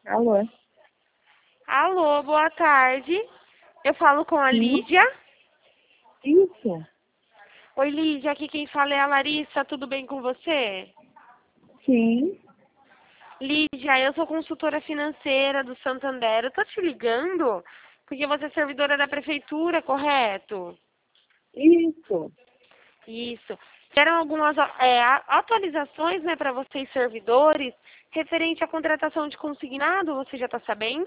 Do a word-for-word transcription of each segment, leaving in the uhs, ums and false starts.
Alô? Alô, boa tarde. Eu falo com a Sim? Lídia. Isso? Oi, Lídia, aqui quem fala é a Larissa. Tudo bem com você? Sim. Lídia, eu sou consultora financeira do Santander. Eu tô te ligando porque você é servidora da prefeitura, correto? Isso. Isso. Eram algumas é, a- atualizações, né, para vocês servidores referente à contratação de consignado. Você já está sabendo?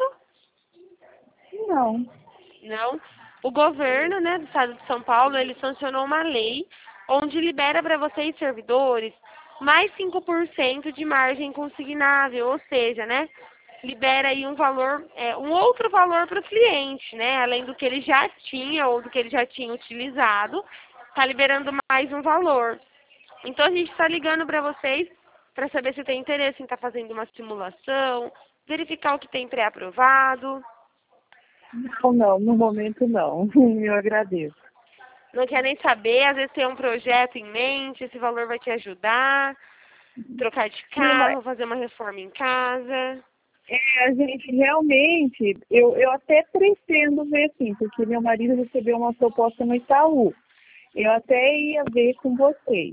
Não. Não. O governo, né, do estado de São Paulo, ele sancionou uma lei onde libera para vocês, servidores, mais cinco por cento de margem consignável, ou seja, né, libera aí um valor, é, um outro valor para o cliente, né, além do que ele já tinha ou do que ele já tinha utilizado, está liberando mais um valor. Então a gente está ligando para vocês para saber se tem interesse em estar fazendo uma simulação, verificar o que tem pré-aprovado. Não, não. No momento, não. Eu agradeço. Não quer nem saber, às vezes tem um projeto em mente, esse valor vai te ajudar, trocar de Não, mas carro, fazer uma reforma em casa. é, a gente realmente, eu, eu até pretendo ver sim, porque meu marido recebeu uma proposta no Itaú. Eu até ia ver com vocês,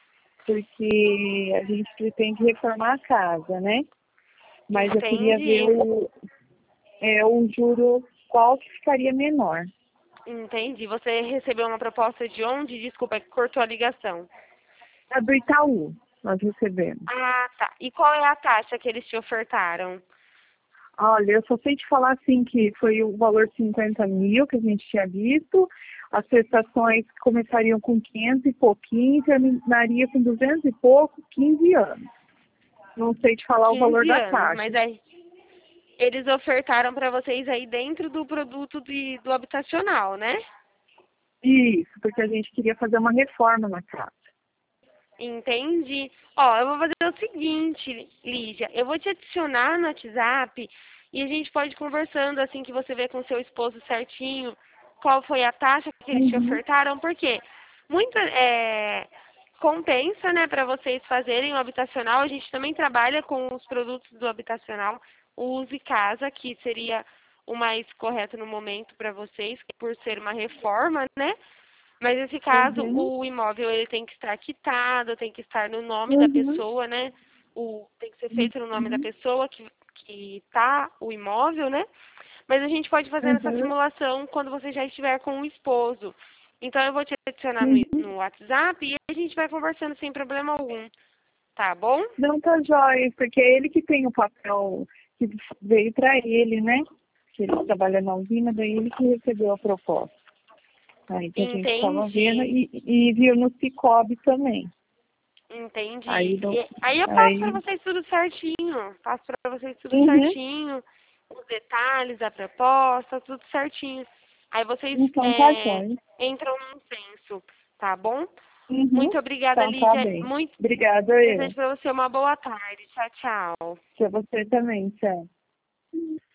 porque a gente pretende reformar a casa, né? Mas eu queria ver Entendi, o, é, o juro, qual que ficaria menor. entendi. Você recebeu uma proposta de onde? Desculpa, é que cortou a ligação. A do Itaú, nós recebemos. Ah, tá. E qual é a taxa que eles te ofertaram? Olha, eu só sei te falar assim que foi o valor de cinquenta mil que a gente tinha visto, as prestações começariam com quinhentos e pouquinho e terminaria com duzentos e pouco, quinze anos. Não sei te falar o valor quinze da anos, taxa. mas aí eles ofertaram para vocês aí dentro do produto de, do habitacional, né? Isso, porque a gente queria fazer uma reforma na casa. Entendi. Ó, eu vou fazer o seguinte, Lídia. Eu vou te adicionar no WhatsApp e a gente pode ir conversando assim que você vê com seu esposo certinho qual foi a taxa que eles te Uhum, ofertaram, porque muita é, compensa, né, para vocês fazerem o habitacional. A gente também trabalha com os produtos do habitacional, o Use Casa, que seria o mais correto no momento para vocês, por ser uma reforma, né? Mas nesse caso, uhum, o imóvel ele tem que estar quitado, tem que estar no nome da uhum, pessoa, né? O, tem que ser feito no nome da uhum, pessoa que que tá o imóvel, né? Mas a gente pode fazer essa uhum, simulação quando você já estiver com o esposo. Então eu vou te adicionar no, uhum. no WhatsApp e a gente vai conversando sem problema algum, tá bom? Não tá jóia, porque é ele que tem o papel que veio para ele, né? Que ele trabalha na usina, daí ele que recebeu a proposta. Aí que a gente estava vendo Entendi, e, e viu no Cicobi também. Aí, entendi. não, E aí eu passo para aí, vocês tudo certinho, passo para vocês tudo uhum, certinho, os detalhes da proposta, tudo certinho. Aí vocês então tá é, jóia. entram num senso, tá bom? Uhum, Muito obrigada, então tá Lídia. bem. Muito Obrigada eu. desejo para você uma boa tarde. Tchau, tchau. Pra você também, tchau.